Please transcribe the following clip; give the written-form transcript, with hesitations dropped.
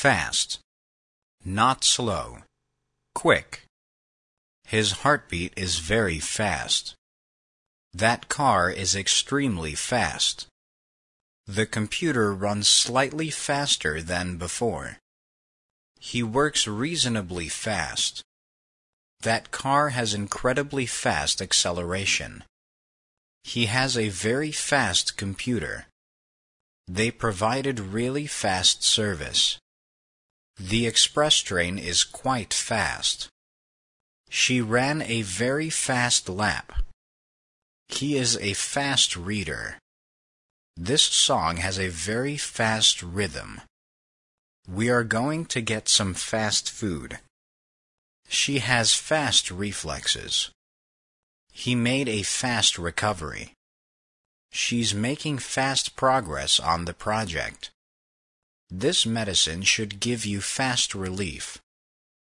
Fast. Not slow. Quick. His heartbeat is very fast. That car is extremely fast. The computer runs slightly faster than before. He works reasonably fast. That car has incredibly fast acceleration. He has a very fast computer. They provided really fast service. The express train is quite fast. She ran a very fast lap. He is a fast reader. This song has a very fast rhythm. We are going to get some fast food. She has fast reflexes. He made a fast recovery. She's making fast progress on the project. This medicine should give you fast relief.